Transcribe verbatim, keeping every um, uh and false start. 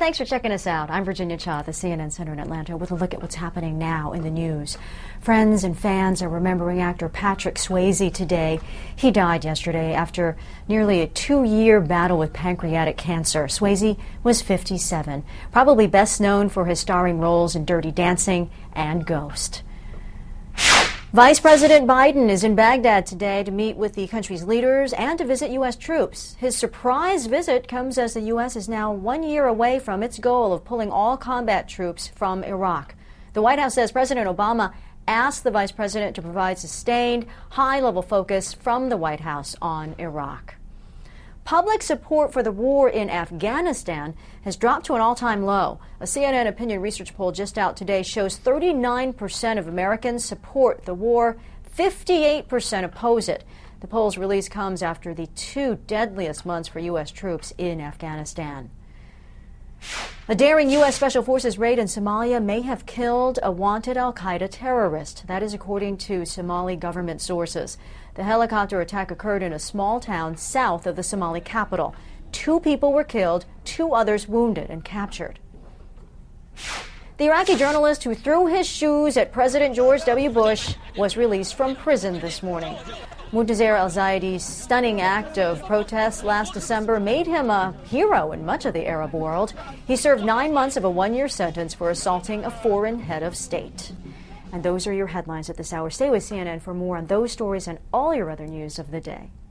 thanks for checking us out. I'm Virginia Cha at the C N N Center in Atlanta with a look at what's happening now in the news. Friends and fans are remembering actor Patrick Swayze today. He died yesterday after nearly a two-year battle with pancreatic cancer. Swayze was fifty-seven, probably best known for his starring roles in Dirty Dancing and Ghost. Vice President Biden is in Baghdad today to meet with the country's leaders and to visit U S troops. His surprise visit comes as the U S is now one year away from its goal of pulling all combat troops from Iraq. The White House says President Obama asked the vice president to provide sustained, high-level focus from the White House on Iraq. Public support for the war in Afghanistan has dropped to an all-time low. A C N N opinion research poll just out today shows thirty-nine percent of Americans support the war, fifty-eight percent oppose it. The poll's release comes after the two deadliest months for U S troops in Afghanistan. A daring U S Special Forces raid in Somalia may have killed a wanted al-Qaeda terrorist. That is according to Somali government sources. The helicopter attack occurred in a small town south of the Somali capital. Two people were killed, two others wounded and captured. The Iraqi journalist who threw his shoes at President George W. Bush was released from prison this morning. Muntazer al-Zayedi's stunning act of protest last December made him a hero in much of the Arab world. He served nine months of a one-year sentence for assaulting a foreign head of state. And those are your headlines at this hour. Stay with C N N for more on those stories and all your other news of the day.